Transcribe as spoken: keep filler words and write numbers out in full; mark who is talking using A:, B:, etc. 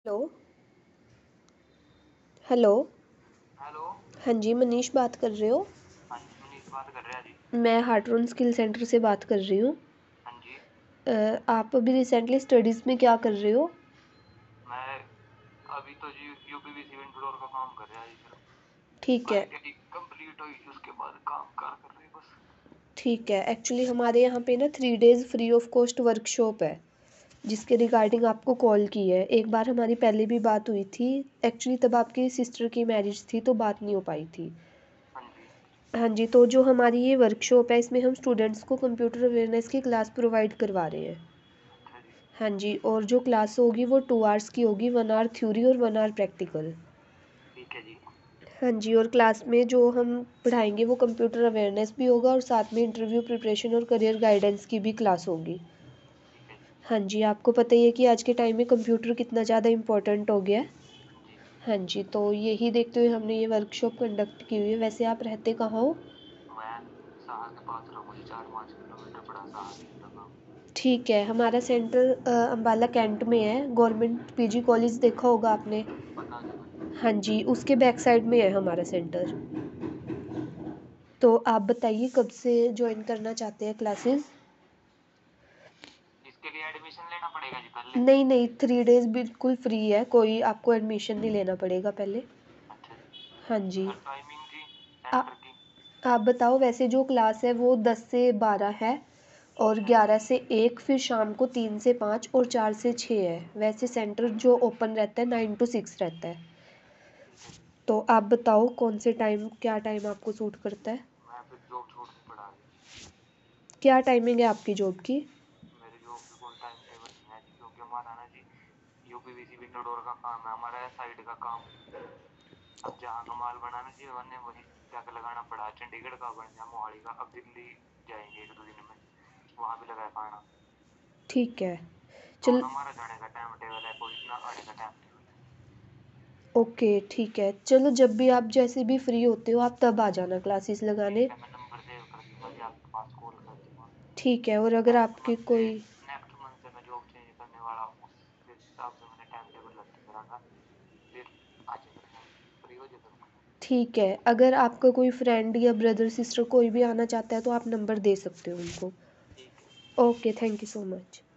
A: Hello. Hello.
B: Hello.
A: हाँ जी, मनीष बात कर रहे हो?
B: हाँ जी, मनीष बात कर रहे हैं जी।
A: मैं हार्टरॉन स्किल सेंटर से बात कर रही हूँ।
B: हाँ जी।
A: अ, आप अभी रिसेंटली स्टडीज़ में क्या कर रहे हो?
B: मैं अभी तो जी यूपीवीसी विंडोर का काम कर रहा है जी सर।
A: ठीक है।
B: आईटीआई कंप्लीट हुई उसके बाद काम कार कर रहे हैं बस।
A: ठीक है, एक्चुअली हमारे यहाँ पे ना three days free of cost workshop है, जिसके रिगार्डिंग आपको कॉल की है। एक बार हमारी पहले भी बात हुई थी। एक्चुअली तब आपकी सिस्टर की मैरिज थी तो बात नहीं हो पाई थी।
B: हाँ जी।
A: हाँ जी, तो जो हमारी ये वर्कशॉप है इसमें हम स्टूडेंट्स को कंप्यूटर अवेयरनेस की क्लास प्रोवाइड करवा रहे हैं।
B: अच्छा जी।
A: हाँ जी, और जो क्लास होगी वो टू आवर्स की होगी, वन आवर थ्योरी और वन आवर प्रैक्टिकल।
B: ठीक है जी।
A: हाँ जी, और क्लास में जो हम पढ़ाएंगे वो कंप्यूटर अवेयरनेस भी होगा और साथ में इंटरव्यू प्रिपरेशन और करियर गाइडेंस की भी क्लास होगी।
B: ठीक है जी।
A: हाँ जी, आपको पता ही है कि आज के टाइम में कंप्यूटर कितना ज़्यादा इम्पोर्टेंट हो गया है।
B: हाँ जी।
A: हाँ जी, तो यही देखते हुए हमने ये वर्कशॉप कंडक्ट की हुई है। वैसे आप रहते कहाँ हो?
B: मैं साहा के पास रहूँ जी, चार पाँच किलोमीटर पड़ा साहा की जगह।
A: ठीक है, हमारा सेंटर अ, अम्बाला कैंट में है। गवर्नमेंट पीजी कॉलेज देखा होगा आपने?
B: पता जी मुझे।
A: हाँ जी, उसके बैक साइड में है हमारा सेंटर। तो आप बताइए कब से ज्वाइन करना चाहते हैं क्लासेस?
B: इसके लिए एडमिशन लेना पड़ेगा जी पहले?
A: नहीं नहीं, थ्री डेज़ बिल्कुल फ्री है, कोई आपको एडमिशन नहीं लेना पड़ेगा पहले।
B: अच्छा जी।
A: हाँ जी।
B: सर टाइमिंग जी
A: आ,
B: सेंटर की?
A: आप बताओ। वैसे जो क्लास है वो दस से बारह है और
B: अच्छा जी।
A: ग्यारह से एक, फिर शाम को तीन से पाँच और चार से छः है। वैसे सेंटर जो ओपन रहता है नाइन टू सिक्स रहता है।
B: ठीक है जी।
A: तो आप बताओ कौन से टाइम, क्या टाइम आपको सूट करता है?
B: मैं फिर जॉब छोड़ नहीं पड़ा जी।
A: क्या टाइमिंग है आपकी जॉब की?
B: मेरी जॉब की कोई टाइम टेबल नहीं है जी, क्योंकि हमारा ना जी यूपीवीसी विंडो डोर का काम है, हमारा साइड का काम। अब जहाँ का माल बनाना जी हमने वही जाकर लगाना पड़ा। चंडीगढ़ का बन गया, मोहाली का, अब दिल्ली जाएंगे एक दो दिन में, वहाँ भी लगा पाना।
A: ठीक है।
B: तो
A: चल।
B: ना हमारा जाने का टाइम टेबल है कोई ना आने का टाइम टेबल है।
A: ओके ठीक है, चलो जब भी आप जैसे भी फ्री होते हो आप तब आ जाना क्लासेस लगाने।
B: ठीक है, मैं नंबर सेव कर लूँगा जी, आपके पास कॉल कर दूँगा।
A: ठीक है, और अगर
B: नेक्स्ट
A: आपकी
B: मंथ से
A: कोई।
B: नेक्स्ट मंथ से मैं जॉब चेंज करने वाला हूँ, उस हिसाब से मैंने टाइम टेबल रख करांगा, फिर आ जाया करूँगा, फ्री हो जाया करूँगा।
A: ठीक है, अगर आपका कोई फ्रेंड या ब्रदर सिस्टर कोई भी आना चाहता है तो आप नंबर दे सकते हो उनको।
B: ठीक है।
A: Okay, thank you so much.